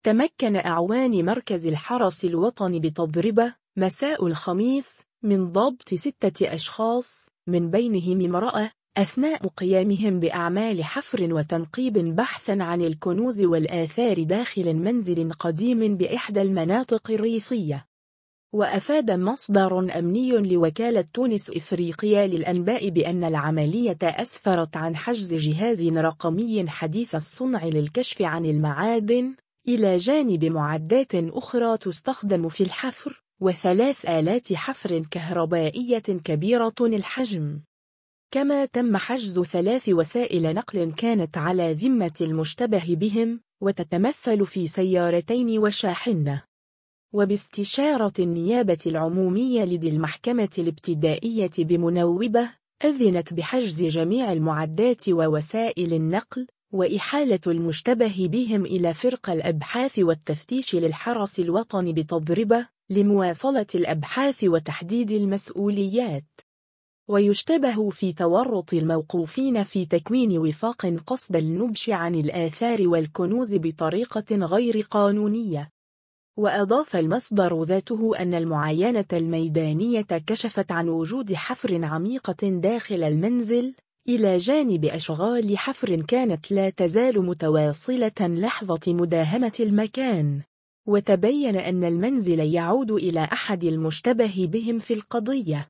تمكن أعوان مركز الحرس الوطني بتضربة مساء الخميس من ضبط 6 أشخاص من بينهم امرأة أثناء قيامهم بأعمال حفر وتنقيب بحثا عن الكنوز والآثار داخل منزل قديم بإحدى المناطق الريفية. وأفاد مصدر أمني لوكالة تونس إفريقيا للأنباء بأن العملية أسفرت عن حجز جهاز رقمي حديث الصنع للكشف عن المعادن إلى جانب معدات أخرى تستخدم في الحفر و3 آلات حفر كهربائية كبيرة الحجم. كما تم حجز 3 وسائل نقل كانت على ذمة المشتبه بهم وتتمثل في سيارتين وشاحنة. وباستشارة النيابة العمومية لدى المحكمة الابتدائية بمنوبة أذنت بحجز جميع المعدات ووسائل النقل وإحالة المشتبه بهم إلى فرق الأبحاث والتفتيش للحرس الوطني بتضربة لمواصلة الأبحاث وتحديد المسؤوليات. ويشتبه في تورط الموقوفين في تكوين وثاق قصد النبش عن الآثار والكنوز بطريقة غير قانونية. وأضاف المصدر ذاته أن المعاينة الميدانية كشفت عن وجود حفر عميقة داخل المنزل إلى جانب أشغال حفر كانت لا تزال متواصلة لحظة مداهمة المكان. وتبين أن المنزل يعود إلى أحد المشتبه بهم في القضية.